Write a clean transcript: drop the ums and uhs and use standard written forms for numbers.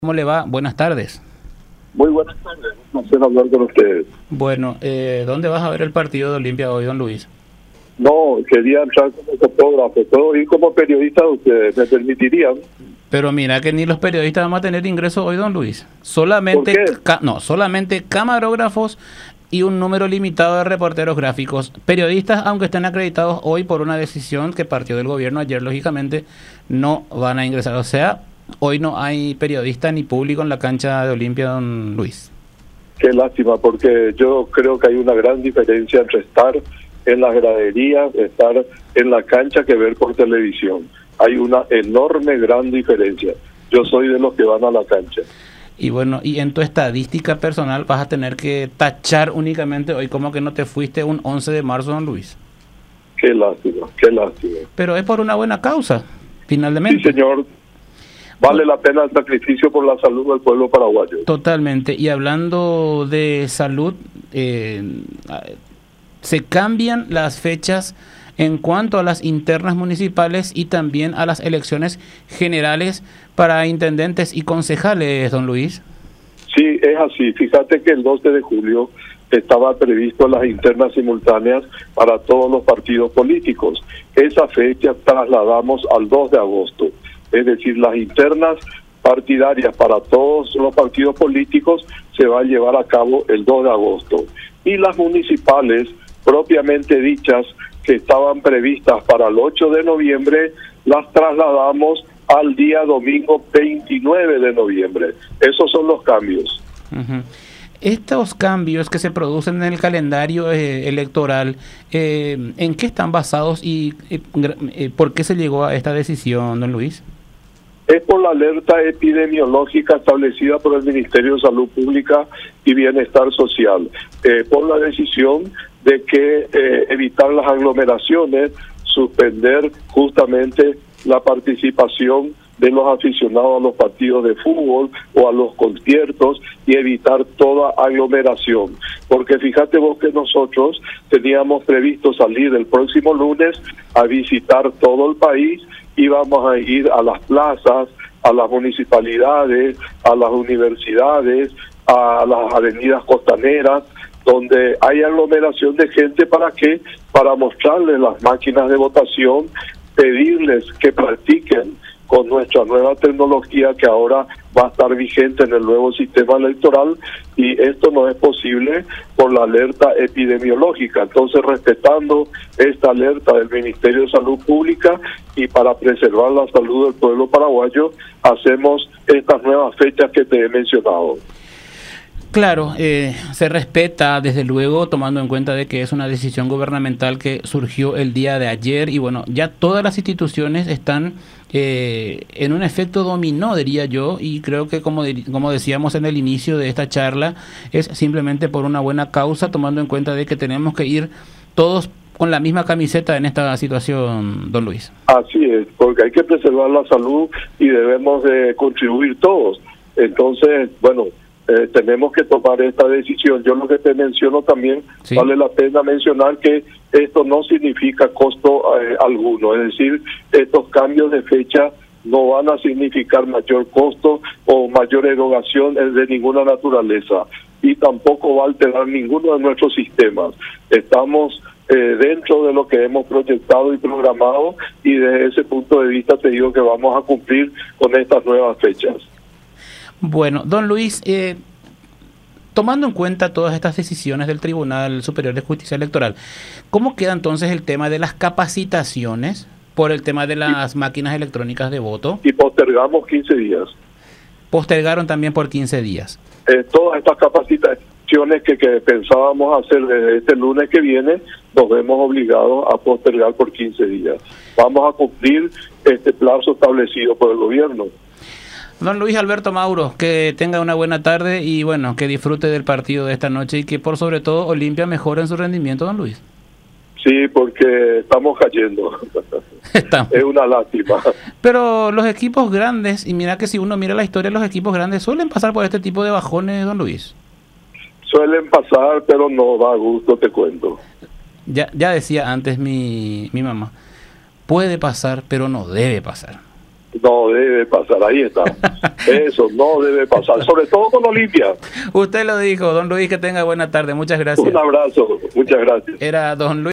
¿Cómo le va? Buenas tardes. Muy buenas tardes, un placer hablar con ustedes. Bueno, ¿dónde vas a ver el partido de Olimpia hoy, don Luis? No, quería entrar como fotógrafo, puedo ir como periodista, ustedes me permitirían. Pero mira que ni los periodistas vamos a tener ingreso hoy, don Luis. Solamente, ¿Por qué? solamente camarógrafos y un número limitado de reporteros gráficos. Periodistas, aunque estén acreditados hoy por una decisión que partió del gobierno ayer, lógicamente, no van a ingresar. O sea, hoy no hay periodista ni público en la cancha de Olimpia, don Luis. Qué lástima, porque yo creo que hay una gran diferencia entre estar en las graderías, estar en la cancha que ver por televisión. Hay una enorme, gran diferencia. Yo soy de los que van a la cancha. Y bueno, y en tu estadística personal vas a tener que tachar únicamente hoy como que no te fuiste un 11 de marzo, don Luis. Qué lástima, qué lástima. Pero es por una buena causa, Sí, finalmente. señor. Vale la pena el sacrificio por la salud del pueblo paraguayo. Totalmente. Y hablando de salud, se cambian las fechas en cuanto a las internas municipales y también a las elecciones generales para intendentes y concejales, don Luis. Sí, es así. Fíjate que el 12 de julio estaba previsto las internas simultáneas para todos los partidos políticos. Esa fecha trasladamos al 2 de agosto. Es decir, las internas partidarias para todos los partidos políticos se va a llevar a cabo el 2 de agosto. Y las municipales, propiamente dichas, que estaban previstas para el 8 de noviembre, las trasladamos al día domingo 29 de noviembre. Esos son los cambios. Uh-huh. Estos cambios que se producen en el calendario electoral, ¿en qué están basados y por qué se llegó a esta decisión, don Luis? Es por la alerta epidemiológica establecida por el Ministerio de Salud Pública y Bienestar Social, por la decisión de que evitar las aglomeraciones, suspender justamente la participación de los aficionados a los partidos de fútbol o a los conciertos y evitar toda aglomeración. Porque fíjate vos que nosotros teníamos previsto salir el próximo lunes a visitar todo el país, íbamos a ir a las plazas, a las municipalidades, a las universidades, a las avenidas costaneras, donde hay aglomeración de gente. ¿Para qué? Para mostrarles las máquinas de votación, pedirles que practiquen con nuestra nueva tecnología que ahora va a estar vigente en el nuevo sistema electoral, y esto no es posible por la alerta epidemiológica. Entonces, respetando esta alerta del Ministerio de Salud Pública y para preservar la salud del pueblo paraguayo, hacemos estas nuevas fechas que te he mencionado. Claro, se respeta desde luego, tomando en cuenta de que es una decisión gubernamental que surgió el día de ayer, y bueno, ya todas las instituciones están en un efecto dominó, diría yo, y creo que como decíamos en el inicio de esta charla, es simplemente por una buena causa, tomando en cuenta de que tenemos que ir todos con la misma camiseta en esta situación, don Luis. Así es, porque hay que preservar la salud y debemos de contribuir todos. Entonces, bueno, tenemos que tomar esta decisión. Yo lo que te menciono también, sí, vale la pena mencionar que esto no significa costo alguno, es decir, estos cambios de fecha no van a significar mayor costo o mayor erogación de ninguna naturaleza, y tampoco va a alterar ninguno de nuestros sistemas. Estamos dentro de lo que hemos proyectado y programado, y desde ese punto de vista te digo que vamos a cumplir con estas nuevas fechas. Bueno, don Luis, tomando en cuenta todas estas decisiones del Tribunal Superior de Justicia Electoral, ¿cómo queda entonces el tema de las capacitaciones por el tema de las máquinas electrónicas de voto? Y postergamos 15 días. Postergaron también por 15 días. Todas estas capacitaciones que pensábamos hacer desde este lunes que viene, nos vemos obligados a postergar por 15 días. Vamos a cumplir este plazo establecido por el gobierno. Don Luis Alberto Mauro, que tenga una buena tarde y bueno, que disfrute del partido de esta noche y que por sobre todo Olimpia mejore en su rendimiento, don Luis. Sí, porque estamos cayendo. Es una lástima. Pero los equipos grandes, y mira que si uno mira la historia, los equipos grandes suelen pasar por este tipo de bajones, don Luis. Suelen pasar, pero no da gusto, te cuento. Ya decía antes mi mamá, puede pasar, pero no debe pasar. No debe pasar, ahí está. Eso no debe pasar, sobre todo con Olimpia. Usted lo dijo, don Luis, que tenga buena tarde. Muchas gracias. Un abrazo, muchas gracias. Era don Luis.